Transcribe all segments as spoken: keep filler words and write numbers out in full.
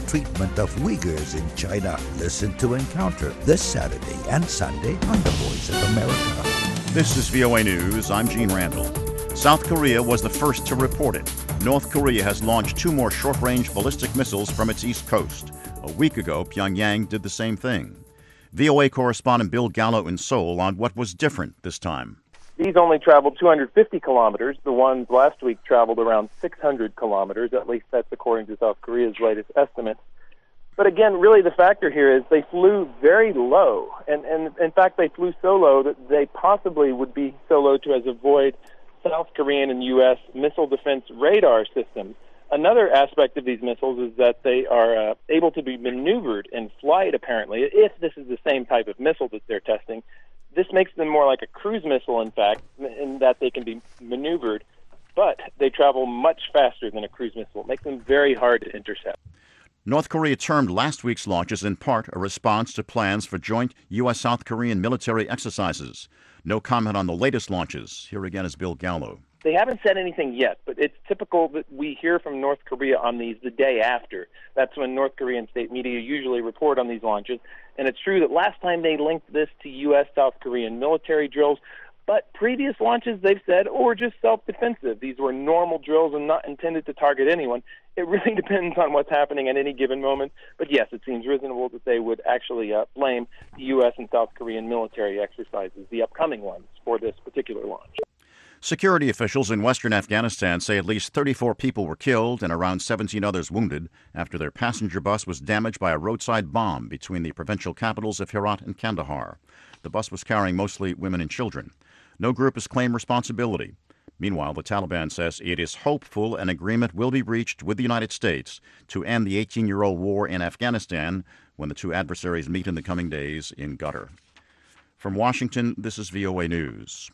treatment of Uyghurs in China. Listen to Encounter this Saturday and Sunday on The Voice of America. This is V O A News. I'm Gene Randall. South Korea was the first to report it. North Korea has launched two more short-range ballistic missiles from its east coast. A week ago, Pyongyang did the same thing. V O A correspondent Bill Gallo in Seoul on what was different this time. These only traveled two hundred fifty kilometers. The ones last week traveled around six hundred kilometers. At least that's according to South Korea's latest estimate. But again, really the factor here is they flew very low. And, and in fact, they flew so low that they possibly would be so low to as avoid South Korean and U S missile defense radar systems. Another aspect of these missiles is that they are uh, able to be maneuvered in flight, apparently, if this is the same type of missile that they're testing. This makes them more like a cruise missile, in fact, in that they can be maneuvered, but they travel much faster than a cruise missile. It makes them very hard to intercept. North Korea termed last week's launches in part a response to plans for joint U S South Korean military exercises. No comment on the latest launches. Here again is Bill Gallo. They haven't said anything yet, but it's typical that we hear from North Korea on these the day after. That's when North Korean state media usually report on these launches. And it's true that last time they linked this to U S South Korean military drills, but previous launches, they've said, oh, were just self-defensive. These were normal drills and not intended to target anyone. It really depends on what's happening at any given moment. But yes, it seems reasonable that they would actually uh, blame the U S and South Korean military exercises, the upcoming ones, for this particular launch. Security officials in western Afghanistan say at least thirty-four people were killed and around seventeen others wounded after their passenger bus was damaged by a roadside bomb between the provincial capitals of Herat and Kandahar. The bus was carrying mostly women and children. No group has claimed responsibility. Meanwhile, the Taliban says it is hopeful an agreement will be reached with the United States to end the eighteen-year-old war in Afghanistan when the two adversaries meet in the coming days in Qatar. From Washington, this is V O A News.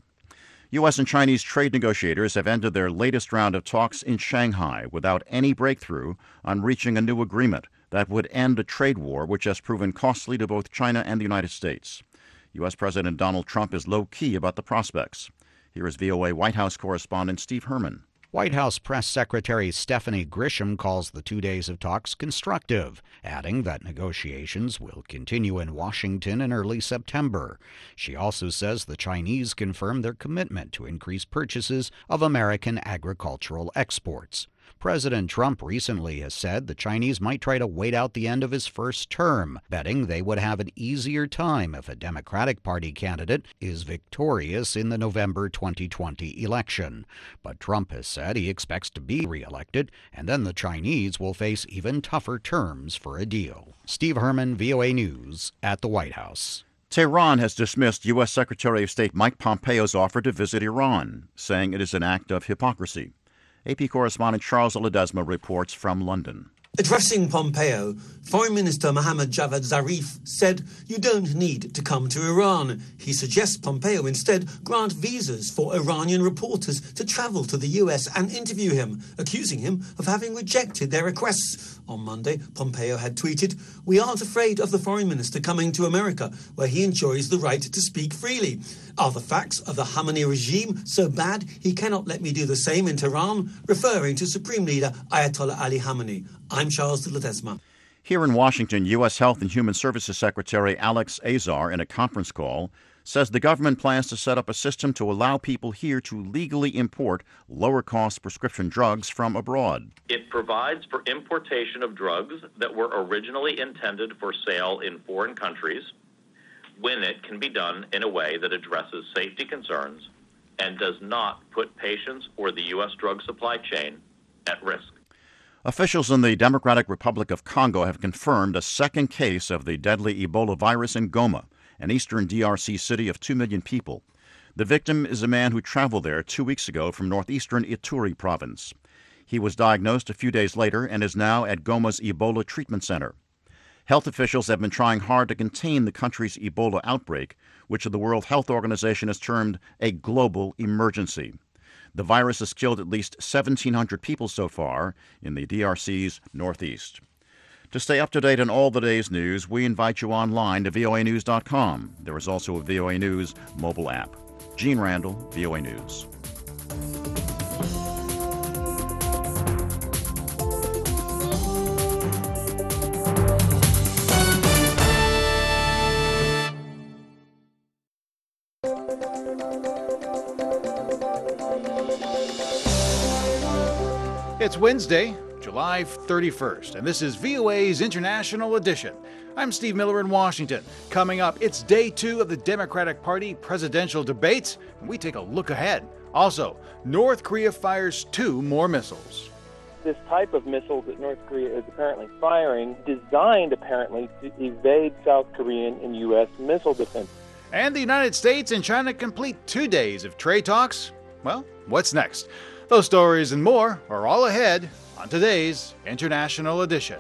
U S and Chinese trade negotiators have ended their latest round of talks in Shanghai without any breakthrough on reaching a new agreement that would end a trade war which has proven costly to both China and the United States. U S President Donald Trump is low-key about the prospects. Here is V O A White House correspondent Steve Herman. White House Press Secretary Stephanie Grisham calls the two days of talks constructive, adding that negotiations will continue in Washington in early September. She also says the Chinese confirmed their commitment to increase purchases of American agricultural exports. President Trump recently has said the Chinese might try to wait out the end of his first term, betting they would have an easier time if a Democratic Party candidate is victorious in the November twenty twenty election. But Trump has said he expects to be reelected, and then the Chinese will face even tougher terms for a deal. Steve Herman, V O A News, at the White House. Tehran has dismissed U S Secretary of State Mike Pompeo's offer to visit Iran, saying it is an act of hypocrisy. A P correspondent Charles Ledesma reports from London. Addressing Pompeo, Foreign Minister Mohammad Javad Zarif said, "You don't need to come to Iran." He suggests Pompeo instead grant visas for Iranian reporters to travel to the U S and interview him, accusing him of having rejected their requests. On Monday, Pompeo had tweeted, "We aren't afraid of the foreign minister coming to America, where he enjoys the right to speak freely. Are the facts of the Khamenei regime so bad he cannot let me do the same in Tehran?" referring to Supreme Leader Ayatollah Ali Khamenei. I'm Charles Ledesma. Here in Washington, U S Health and Human Services Secretary Alex Azar, in a conference call, says the government plans to set up a system to allow people here to legally import lower-cost prescription drugs from abroad. It provides for importation of drugs that were originally intended for sale in foreign countries when it can be done in a way that addresses safety concerns and does not put patients or the U S drug supply chain at risk. Officials in the Democratic Republic of Congo have confirmed a second case of the deadly Ebola virus in Goma, an eastern D R C city of two million people. The victim is a man who traveled there two weeks ago from northeastern Ituri province. He was diagnosed a few days later and is now at Goma's Ebola treatment center. Health officials have been trying hard to contain the country's Ebola outbreak, which the World Health Organization has termed a global emergency. The virus has killed at least seventeen hundred people so far in the D R C's northeast. To stay up to date on all the day's news, we invite you online to V O A news dot com. There is also a V O A News mobile app. Gene Randall, V O A News. It's Wednesday, July thirty-first, and this is V O A's International Edition. I'm Steve Miller in Washington. Coming up, it's day two of the Democratic Party presidential debates, and we take a look ahead. Also, North Korea fires two more missiles. This type of missile that North Korea is apparently firing, designed apparently to evade South Korean and U S missile defense. And the United States and China complete two days of trade talks. Well, what's next? Those stories and more are all ahead on today's International Edition.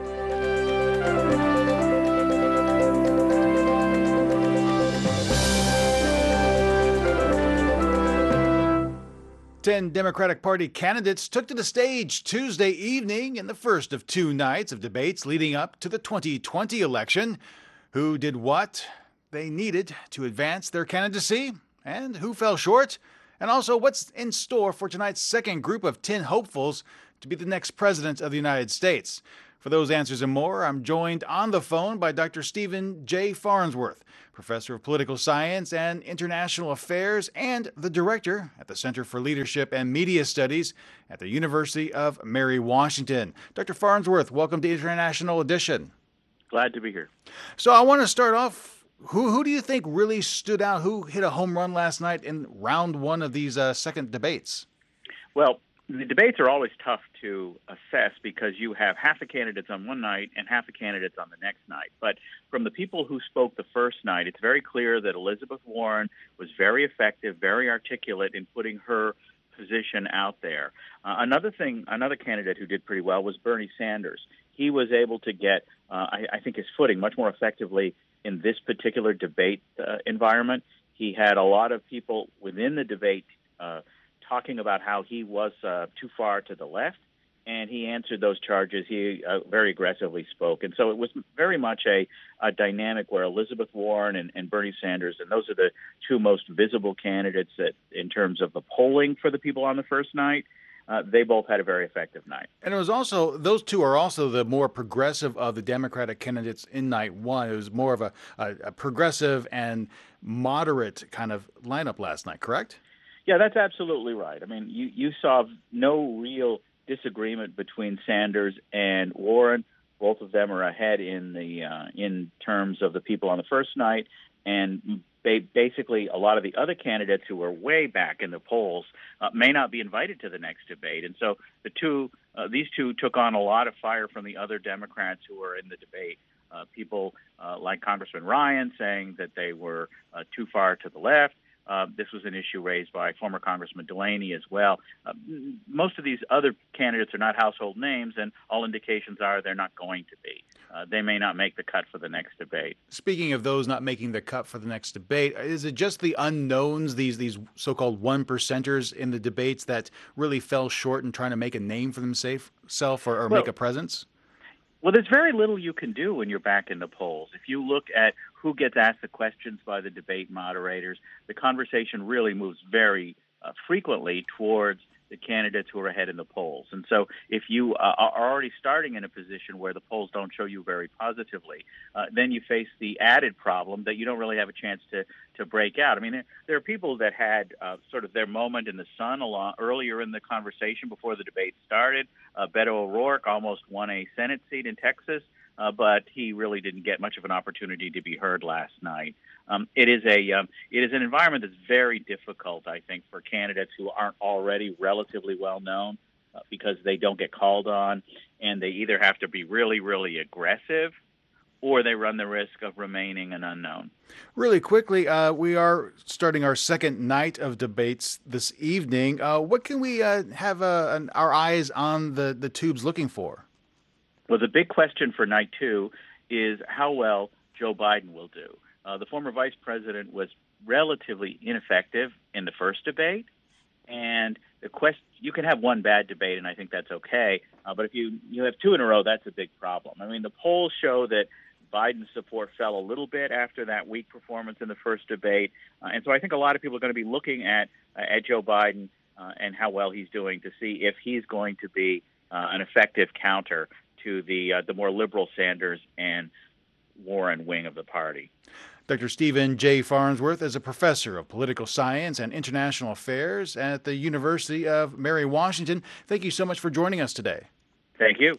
Ten Democratic Party candidates took to the stage Tuesday evening in the first of two nights of debates leading up to the twenty twenty election. Who did what they needed to advance their candidacy, and who fell short? And also, what's in store for tonight's second group of ten hopefuls to be the next president of the United States? For those answers and more, I'm joined on the phone by Doctor Stephen J. Farnsworth, professor of political science and international affairs and the director at the Center for Leadership and Media Studies at the University of Mary Washington. Doctor Farnsworth, welcome to International Edition. Glad to be here. So I want to start off. Who who do you think really stood out? Who hit a home run last night in round one of these uh, second debates? Well, the debates are always tough to assess because you have half the candidates on one night and half the candidates on the next night. But from the people who spoke the first night, it's very clear that Elizabeth Warren was very effective, very articulate in putting her position out there. Uh, another thing, another candidate who did pretty well was Bernie Sanders. He was able to get, uh, I, I think, his footing much more effectively in this particular debate uh, environment. He had a lot of people within the debate uh, talking about how he was uh, too far to the left, and he answered those charges. He uh, very aggressively spoke. And so it was very much a, a dynamic where Elizabeth Warren and, and Bernie Sanders, and those are the two most visible candidates that, in terms of the polling for the people on the first night, Uh, they both had a very effective night. And it was also, those two are also the more progressive of the Democratic candidates in night one. It was more of a, a, a progressive and moderate kind of lineup last night, correct? Yeah, that's absolutely right. I mean, you, you saw no real disagreement between Sanders and Warren. Both of them are ahead in the uh, in terms of the people on the first night, and They, basically, a lot of the other candidates who were way back in the polls uh, may not be invited to the next debate. And so the two, uh, these two took on a lot of fire from the other Democrats who were in the debate. Uh, people uh, like Congressman Ryan saying that they were uh, too far to the left. Uh, this was an issue raised by former Congressman Delaney as well. Uh, most of these other candidates are not household names, and all indications are they're not going to be. Uh, they may not make the cut for the next debate. Speaking of those not making the cut for the next debate, is it just the unknowns, these these so-called one percenters in the debates that really fell short in trying to make a name for themselves or, or well, make a presence? Well, there's very little you can do when you're back in the polls. If you look at who gets asked the questions by the debate moderators, the conversation really moves very uh, frequently towards the candidates who are ahead in the polls. And so if you uh, are already starting in a position where the polls don't show you very positively, uh, then you face the added problem that you don't really have a chance to, to break out. I mean, there, there are people that had uh, sort of their moment in the sun along, earlier in the conversation before the debate started. Uh, Beto O'Rourke almost won a Senate seat in Texas, uh, but he really didn't get much of an opportunity to be heard last night. Um, it is a um, it is an environment that's very difficult, I think, for candidates who aren't already relatively well known uh, because they don't get called on, and they either have to be really, really aggressive, or they run the risk of remaining an unknown. Really quickly, uh, we are starting our second night of debates this evening. Uh, what can we uh, have uh, an, our eyes on the, the tubes looking for? Well, the big question for night two is how well Joe Biden will do. Uh, the former vice president was relatively ineffective in the first debate, and the quest you can have one bad debate, and I think that's okay. Uh, but if you you have two in a row, that's a big problem. I mean, the polls show that Biden's support fell a little bit after that weak performance in the first debate, uh, and so I think a lot of people are going to be looking at uh, at Joe Biden uh, and how well he's doing to see if he's going to be uh, an effective counter to the uh, the more liberal Sanders and Warren wing of the party. Doctor Stephen J. Farnsworth is a professor of political science and international affairs at the University of Mary Washington. Thank you so much for joining us today. Thank you.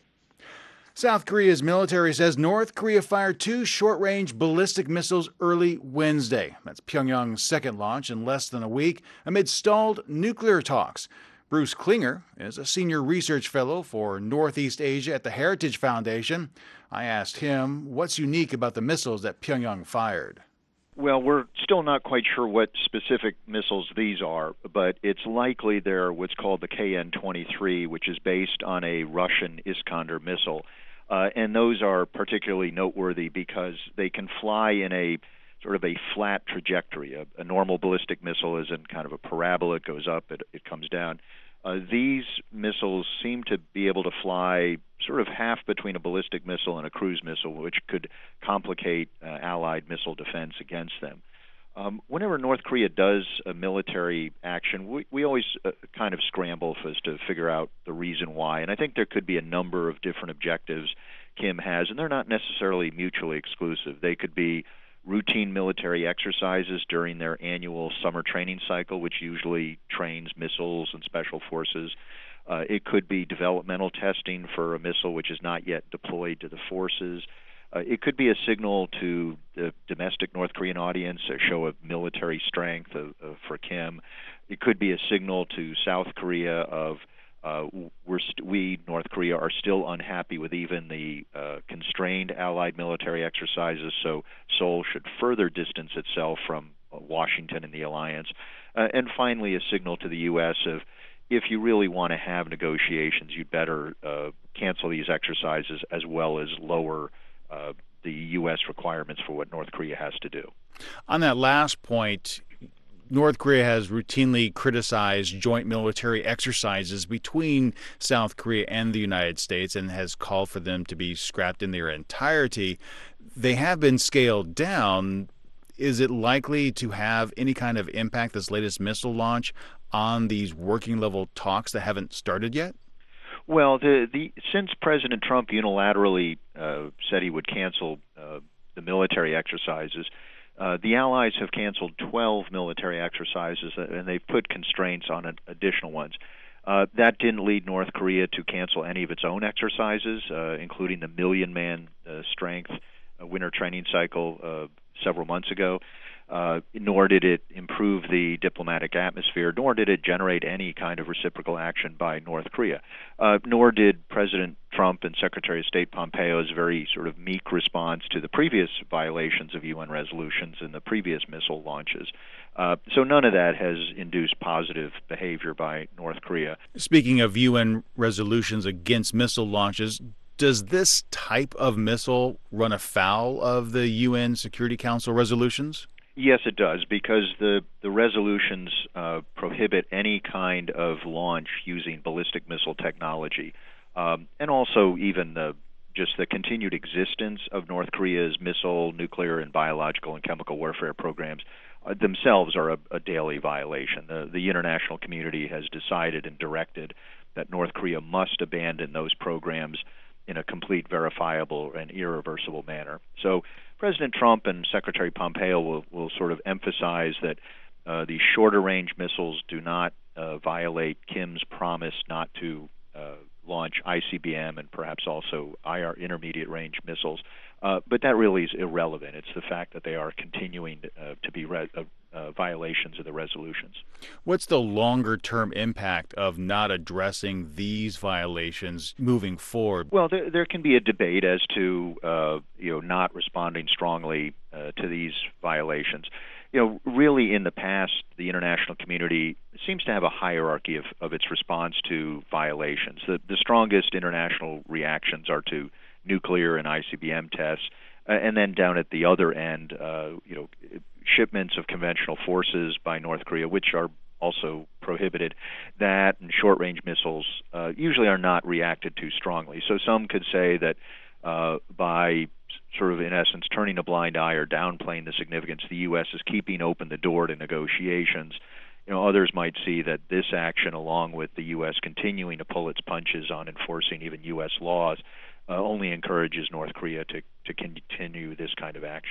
South Korea's military says North Korea fired two short-range ballistic missiles early Wednesday. That's Pyongyang's second launch in less than a week amid stalled nuclear talks. Bruce Klinger is a senior research fellow for Northeast Asia at the Heritage Foundation. I asked him what's unique about the missiles that Pyongyang fired. Well, we're still not quite sure what specific missiles these are, but it's likely they're what's called the K N twenty-three, which is based on a Russian Iskander missile. Uh, and those are particularly noteworthy because they can fly in a sort of a flat trajectory. A, a normal ballistic missile is in kind of a parabola. It goes up, it, it comes down. Uh, these missiles seem to be able to fly sort of half between a ballistic missile and a cruise missile, which could complicate uh, Allied missile defense against them. Um, whenever North Korea does a military action, we, we always uh, kind of scramble for us to figure out the reason why. And I think there could be a number of different objectives Kim has, and they're not necessarily mutually exclusive. They could be routine military exercises during their annual summer training cycle, which usually trains missiles and special forces. Uh, it could be developmental testing for a missile which is not yet deployed to the forces. Uh, it could be a signal to the domestic North Korean audience, a show of military strength of, of, for Kim. It could be a signal to South Korea of uh, we're st- we, North Korea, are still unhappy with even the uh, constrained Allied military exercises, so Seoul should further distance itself from uh, Washington and the alliance. Uh, and finally, a signal to the U S of, if you really want to have negotiations, you'd better uh, cancel these exercises as well as lower uh, the U S requirements for what North Korea has to do. On that last point, North Korea has routinely criticized joint military exercises between South Korea and the United States and has called for them to be scrapped in their entirety. They have been scaled down. Is it likely to have any kind of impact, this latest missile launch, on these working-level talks that haven't started yet? Well, the, the since President Trump unilaterally uh, said he would cancel uh, the military exercises, Uh, the Allies have canceled twelve military exercises, and they've put constraints on additional ones. Uh, that didn't lead North Korea to cancel any of its own exercises, uh, including the million-man uh, strength uh, winter training cycle uh, several months ago. Uh, nor did it improve the diplomatic atmosphere, nor did it generate any kind of reciprocal action by North Korea. Uh, nor did President Trump and Secretary of State Pompeo's very sort of meek response to the previous violations of U N resolutions and the previous missile launches. Uh, so none of that has induced positive behavior by North Korea. Speaking of U N resolutions against missile launches, does this type of missile run afoul of the U N Security Council resolutions? Yes, it does, because the, the resolutions uh, prohibit any kind of launch using ballistic missile technology, um, and also even the just the continued existence of North Korea's missile, nuclear, and biological and chemical warfare programs uh, themselves are a, a daily violation. The, the international community has decided and directed that North Korea must abandon those programs in a complete, verifiable, and irreversible manner. So President Trump and Secretary Pompeo will, will sort of emphasize that uh, these shorter-range missiles do not uh, violate Kim's promise not to uh, launch I C B M and perhaps also I R intermediate-range missiles. Uh, but that really is irrelevant. It's the fact that they are continuing uh, to be re- uh, uh, violations of the resolutions. What's the longer-term impact of not addressing these violations moving forward? Well, there, there can be a debate as to uh, you know not responding strongly uh, to these violations. You know, really, in the past, the international community seems to have a hierarchy of, of its response to violations. The, the strongest international reactions are to nuclear and I C B M tests, uh, and then down at the other end, uh, you know, shipments of conventional forces by North Korea, which are also prohibited. That and short-range missiles uh, usually are not reacted to strongly. So some could say that uh, by sort of, in essence, turning a blind eye or downplaying the significance, the U S is keeping open the door to negotiations. You know, others might see that this action, along with the U S continuing to pull its punches on enforcing even U S laws, uh, only encourages North Korea to, to continue this kind of action.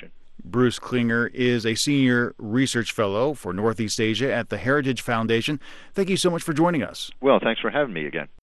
Bruce Klinger is a senior research fellow for Northeast Asia at the Heritage Foundation. Thank you so much for joining us. Well, thanks for having me again.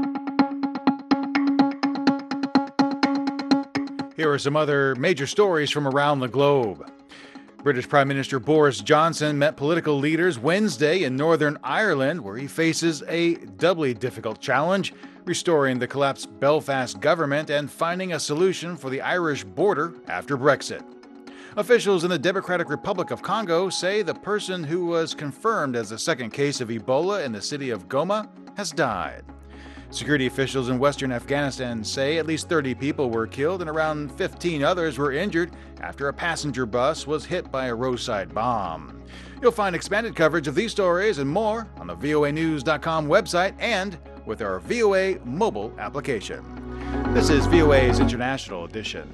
Here are some other major stories from around the globe. British Prime Minister Boris Johnson met political leaders Wednesday in Northern Ireland, where he faces a doubly difficult challenge, restoring the collapsed Belfast government and finding a solution for the Irish border after Brexit. Officials in the Democratic Republic of Congo say the person who was confirmed as the second case of Ebola in the city of Goma has died. Security officials in western Afghanistan say at least thirty people were killed and around fifteen others were injured after a passenger bus was hit by a roadside bomb. You'll find expanded coverage of these stories and more on the V O A news dot com website and with our V O A mobile application. This is V O A's International Edition.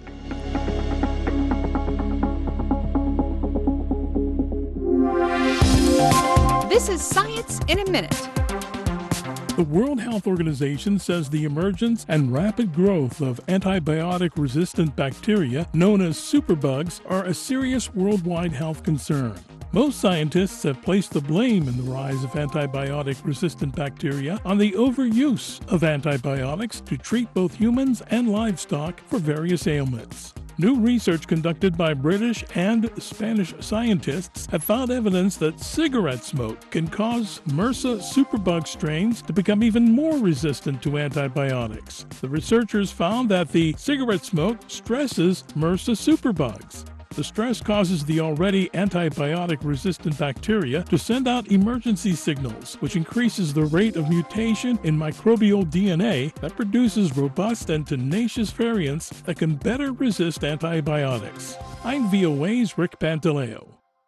This is Science in a Minute. The World Health Organization says the emergence and rapid growth of antibiotic-resistant bacteria, known as superbugs, are a serious worldwide health concern. Most scientists have placed the blame in the rise of antibiotic-resistant bacteria on the overuse of antibiotics to treat both humans and livestock for various ailments. New research conducted by British and Spanish scientists have found evidence that cigarette smoke can cause MRSA superbug strains to become even more resistant to antibiotics. The researchers found that the cigarette smoke stresses MRSA superbugs. The stress causes the already antibiotic-resistant bacteria to send out emergency signals, which increases the rate of mutation in microbial D N A that produces robust and tenacious variants that can better resist antibiotics. I'm V O A's Rick Pantaleo.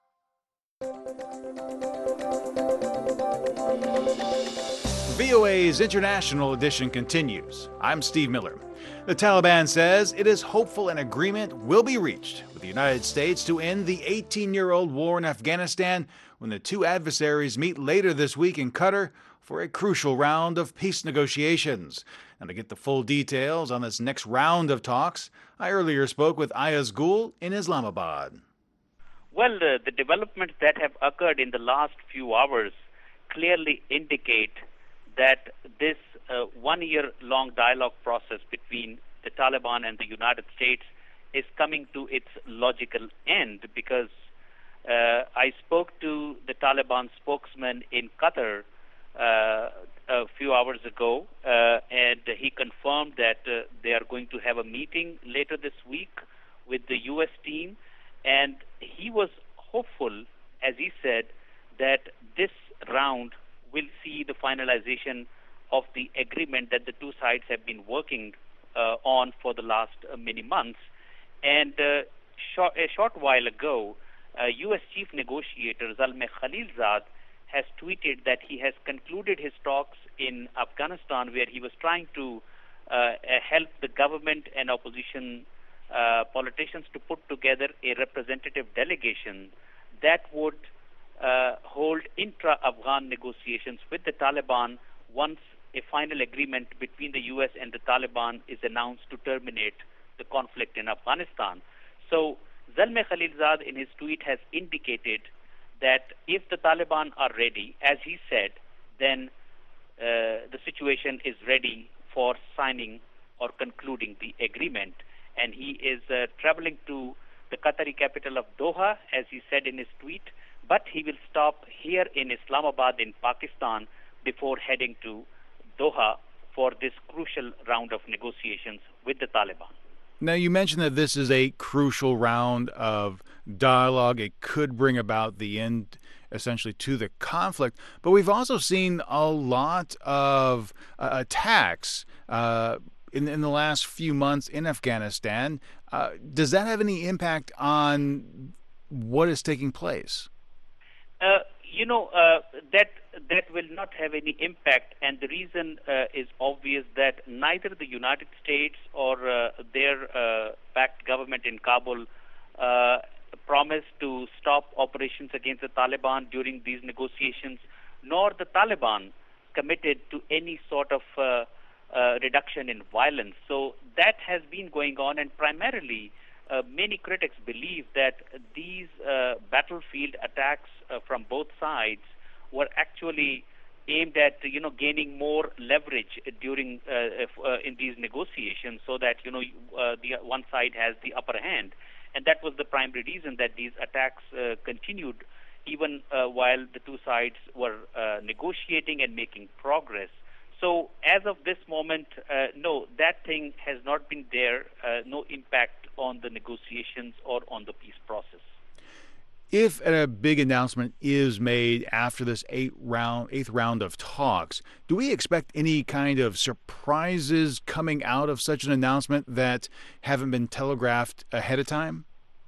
V O A's International Edition continues. I'm Steve Miller. The Taliban says it is hopeful an agreement will be reached with the United States to end the eighteen-year-old war in Afghanistan when the two adversaries meet later this week in Qatar for a crucial round of peace negotiations. And to get the full details on this next round of talks, I earlier spoke with Ayaz Gul in Islamabad. Well, uh, the developments that have occurred in the last few hours clearly indicate that this uh, one-year-long dialogue process between the Taliban and the United States is coming to its logical end, because uh, I spoke to the Taliban spokesman in Qatar uh, a few hours ago, uh, and he confirmed that uh, they are going to have a meeting later this week with the U S team, and he was hopeful, as he said, that this round will see the finalization of the agreement that the two sides have been working uh, on for the last uh, many months. And uh, short, a short while ago, uh, U S Chief Negotiator Zalmay Khalilzad has tweeted that he has concluded his talks in Afghanistan, where he was trying to uh, help the government and opposition uh, politicians to put together a representative delegation that would Uh, hold intra-Afghan negotiations with the Taliban once a final agreement between the U S and the Taliban is announced to terminate the conflict in Afghanistan. So Zalmay Khalilzad in his tweet has indicated that if the Taliban are ready, as he said, then uh, the situation is ready for signing or concluding the agreement. And he is uh, traveling to the Qatari capital of Doha, as he said in his tweet, but he will stop here in Islamabad in Pakistan before heading to Doha for this crucial round of negotiations with the Taliban. Now, you mentioned that this is a crucial round of dialogue. It could bring about the end, essentially, to the conflict. But we've also seen a lot of uh, attacks uh, in, in the last few months in Afghanistan. Uh, does that have any impact on what is taking place? Uh, you know, uh, that that will not have any impact, and the reason uh, is obvious that neither the United States or uh, their uh, backed government in Kabul uh, promised to stop operations against the Taliban during these negotiations, nor the Taliban committed to any sort of uh, uh, reduction in violence. So that has been going on, and primarily uh, many critics believe that these uh, battlefield attacks uh, from both sides were actually aimed at, you know, gaining more leverage during uh, if, uh, in these negotiations, so that, you know, uh, the one side has the upper hand, and that was the primary reason that these attacks uh, continued even uh, while the two sides were uh, negotiating and making progress. So as of this moment, uh, no, that thing has not been there, uh, no impact on the negotiations or on the peace process. If a big announcement is made after this eight round, eighth round of talks, do we expect any kind of surprises coming out of such an announcement that haven't been telegraphed ahead of time?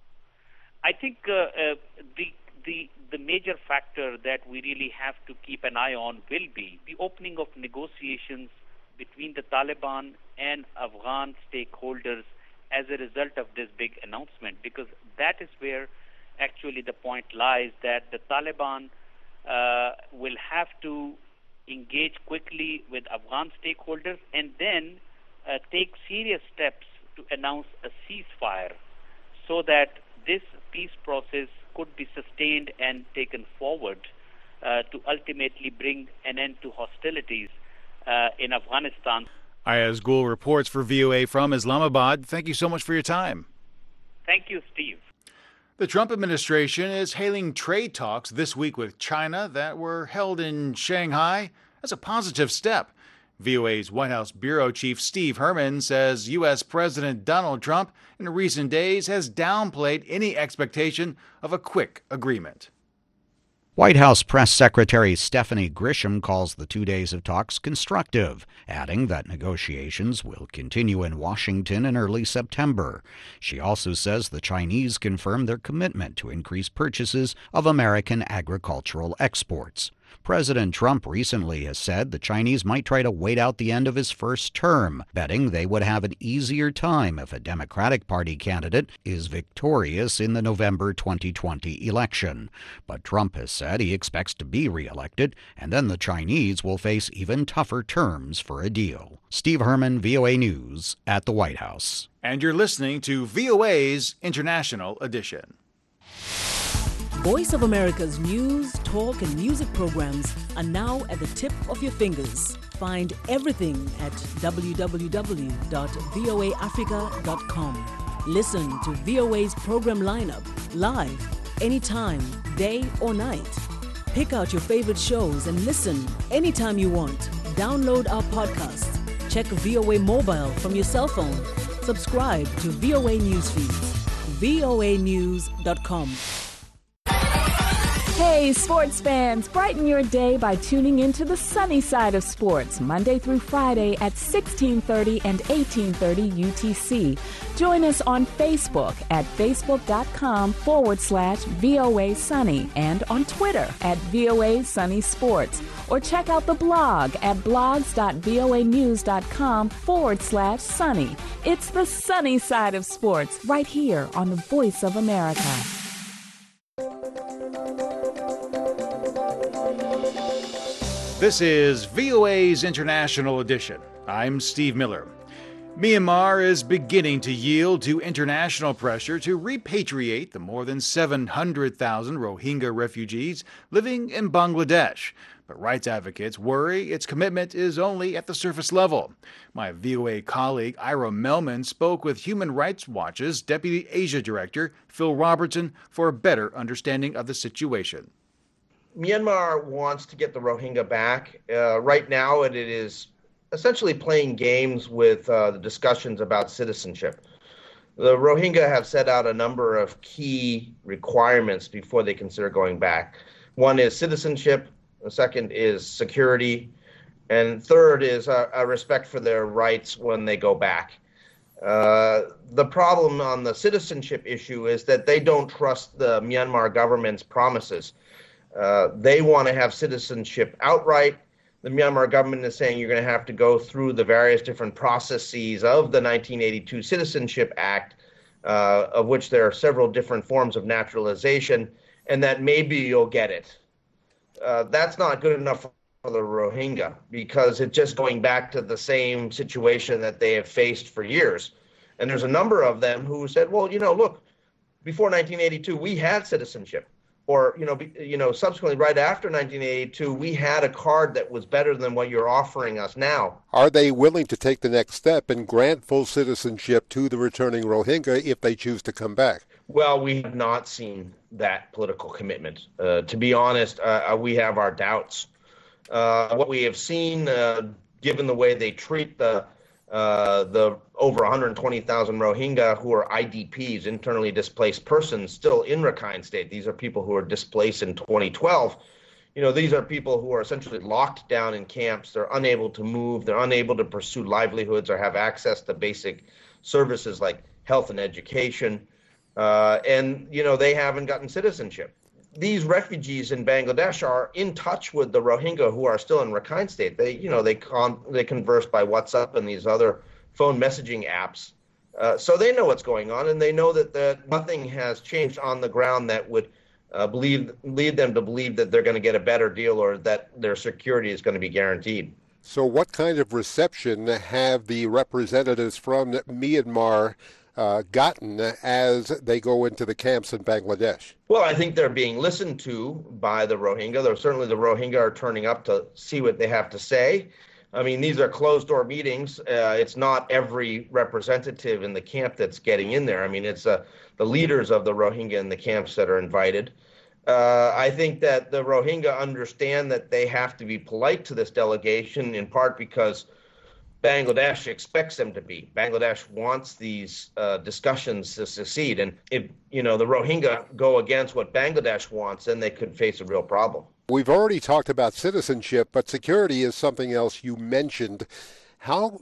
I think uh, uh, the the the major factor that we really have to keep an eye on will be the opening of negotiations between the Taliban and Afghan stakeholders as a result of this big announcement, because that is where actually the point lies, that the Taliban uh, will have to engage quickly with Afghan stakeholders and then uh, take serious steps to announce a ceasefire so that this peace process could be sustained and taken forward uh, to ultimately bring an end to hostilities uh, in Afghanistan. Ayaz Gul reports for V O A from Islamabad. Thank you so much for your time. Thank you, Steve. The Trump administration is hailing trade talks this week with China that were held in Shanghai as a positive step. V O A's White House Bureau Chief Steve Herman says U S. President Donald Trump in recent days has downplayed any expectation of a quick agreement. White House Press Secretary Stephanie Grisham calls the two days of talks constructive, adding that negotiations will continue in Washington in early September. She also says the Chinese confirmed their commitment to increase purchases of American agricultural exports. President Trump recently has said the Chinese might try to wait out the end of his first term, betting they would have an easier time if a Democratic Party candidate is victorious in the November twenty twenty election. But Trump has said he expects to be reelected, and then the Chinese will face even tougher terms for a deal. Steve Herman, V O A News, at the White House. And you're listening to V O A's International Edition. Voice of America's news, talk, and music programs are now at the tip of your fingers. Find everything at w w w dot v o a africa dot com. Listen to V O A's program lineup live, anytime, day or night. Pick out your favorite shows and listen anytime you want. Download our podcast. Check V O A Mobile from your cell phone. Subscribe to V O A Newsfeed. v o a news dot com. Hey, sports fans, brighten your day by tuning into the sunny side of sports, Monday through Friday at sixteen thirty and eighteen thirty U T C. Join us on Facebook at facebook.com forward slash VOA Sunny and on Twitter at V O A Sunny Sports. Or check out the blog at blogs.voanews.com forward slash sunny. It's the sunny side of sports right here on the Voice of America. This is V O A's International Edition. I'm Steve Miller. Myanmar is beginning to yield to international pressure to repatriate the more than seven hundred thousand Rohingya refugees living in Bangladesh. But rights advocates worry its commitment is only at the surface level. My V O A colleague Ira Melman spoke with Human Rights Watch's Deputy Asia Director Phil Robertson for a better understanding of the situation. Myanmar wants to get the Rohingya back. Uh, right now, it is essentially playing games with uh, the discussions about citizenship. The Rohingya have set out a number of key requirements before they consider going back. One is citizenship, the second is security, and third is a, a respect for their rights when they go back. Uh, the problem on the citizenship issue is that they don't trust the Myanmar government's promises. Uh, they want to have citizenship outright. The Myanmar government is saying you're going to have to go through the various different processes of the nineteen eighty-two Citizenship Act, uh, of which there are several different forms of naturalization, and that maybe you'll get it. Uh, that's not good enough for the Rohingya, because it's just going back to the same situation that they have faced for years. And there's a number of them who said, well, you know, look, before nineteen eighty-two, we had citizenship. Or, you know, be, you know, subsequently, right after nineteen eighty-two, we had a card that was better than what you're offering us now. Are they willing to take the next step and grant full citizenship to the returning Rohingya if they choose to come back? Well, we have not seen that political commitment. Uh, to be honest, uh, we have our doubts. Uh, what we have seen, uh, given the way they treat the uh, the over one hundred twenty thousand Rohingya who are I D Ps, internally displaced persons, still in Rakhine State. These are people who were displaced in twenty twelve. You know, these are people who are essentially locked down in camps. They're unable to move. They're unable to pursue livelihoods or have access to basic services like health and education. Uh, and, you know, they haven't gotten citizenship. These refugees in Bangladesh are in touch with the Rohingya who are still in Rakhine State. They, you know, they con- they converse by WhatsApp and these other phone messaging apps. Uh, so they know what's going on, and they know that the, nothing has changed on the ground that would uh, believe lead them to believe that they're going to get a better deal or that their security is going to be guaranteed. So what kind of reception have the representatives from Myanmar Uh, gotten as they go into the camps in Bangladesh? Well, I think they're being listened to by the Rohingya. Though certainly the Rohingya are turning up to see what they have to say. I mean, these are closed-door meetings. Uh, it's not every representative in the camp that's getting in there. I mean, it's uh, the leaders of the Rohingya in the camps that are invited. Uh, I think that the Rohingya understand that they have to be polite to this delegation, in part because Bangladesh expects them to be. Bangladesh wants these uh, discussions to succeed. And if, you know, the Rohingya go against what Bangladesh wants, then they could face a real problem. We've already talked about citizenship, but security is something else you mentioned. How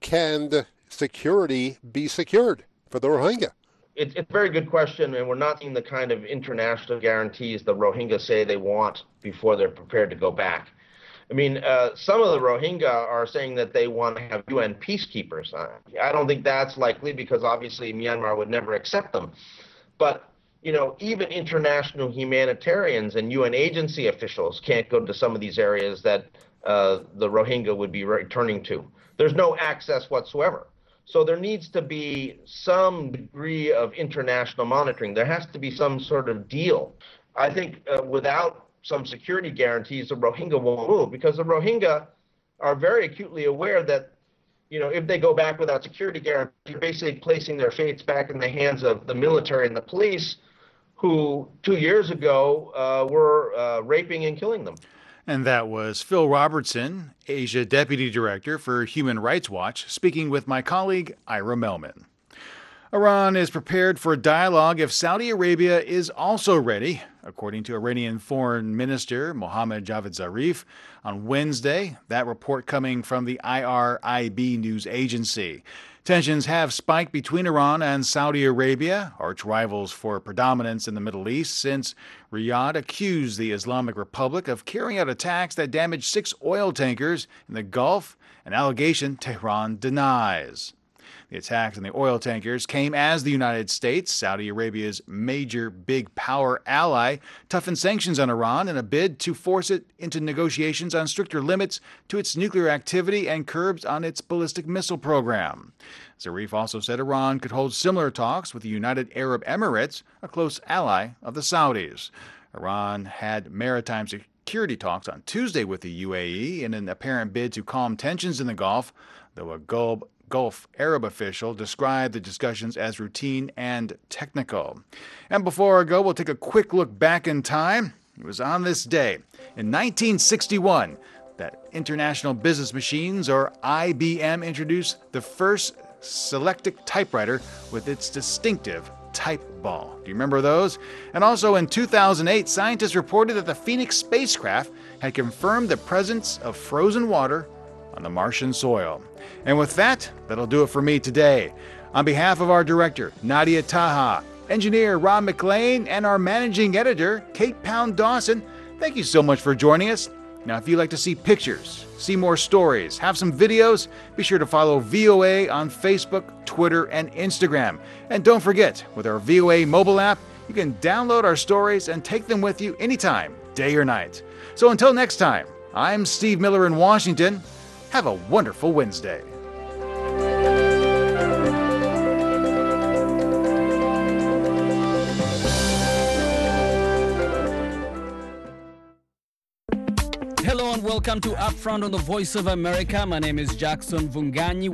can security be secured for the Rohingya? It, it's a very good question, and we're not seeing the kind of international guarantees the Rohingya say they want before they're prepared to go back. I mean, uh, some of the Rohingya are saying that they want to have U N peacekeepers. Uh, I don't think that's likely because obviously Myanmar would never accept them. But, you know, even international humanitarians and U N agency officials can't go to some of these areas that uh, the Rohingya would be returning to. There's no access whatsoever. So there needs to be some degree of international monitoring. There has to be some sort of deal. I think uh, without some security guarantees, the Rohingya won't move because the Rohingya are very acutely aware that, you know, if they go back without security guarantee, you're basically placing their fates back in the hands of the military and the police, who two years ago uh, were uh, raping and killing them. And that was Phil Robertson, Asia Deputy Director for Human Rights Watch, speaking with my colleague Ira Melman. Iran is prepared for dialogue if Saudi Arabia is also ready, according to Iranian Foreign Minister Mohammad Javad Zarif on Wednesday. That report coming from the I R I B news agency. Tensions have spiked between Iran and Saudi Arabia, arch rivals for predominance in the Middle East, since Riyadh accused the Islamic Republic of carrying out attacks that damaged six oil tankers in the Gulf, an allegation Tehran denies. The attacks on the oil tankers came as the United States, Saudi Arabia's major big power ally, toughened sanctions on Iran in a bid to force it into negotiations on stricter limits to its nuclear activity and curbs on its ballistic missile program. Zarif also said Iran could hold similar talks with the United Arab Emirates, a close ally of the Saudis. Iran had maritime security talks on Tuesday with the U A E in an apparent bid to calm tensions in the Gulf, though a Gulf Gulf Arab official described the discussions as routine and technical. And before I go, we'll take a quick look back in time. It was on this day, in nineteen sixty-one, that International Business Machines, or I B M, introduced the first Selectric typewriter with its distinctive type ball. Do you remember those? And also in two thousand eight, scientists reported that the Phoenix spacecraft had confirmed the presence of frozen water on the Martian soil. And with that, that'll do it for me today. On behalf of our director, Nadia Taha, engineer Rob McLean, and our managing editor, Kate Pound Dawson, thank you so much for joining us. Now, if you'd like to see pictures, see more stories, have some videos, be sure to follow V O A on Facebook, Twitter, and Instagram. And don't forget, with our V O A mobile app, you can download our stories and take them with you anytime, day or night. So until next time, I'm Steve Miller in Washington. Have a wonderful Wednesday. Hello and welcome to Upfront on the Voice of America. My name is Jackson Vunganyi.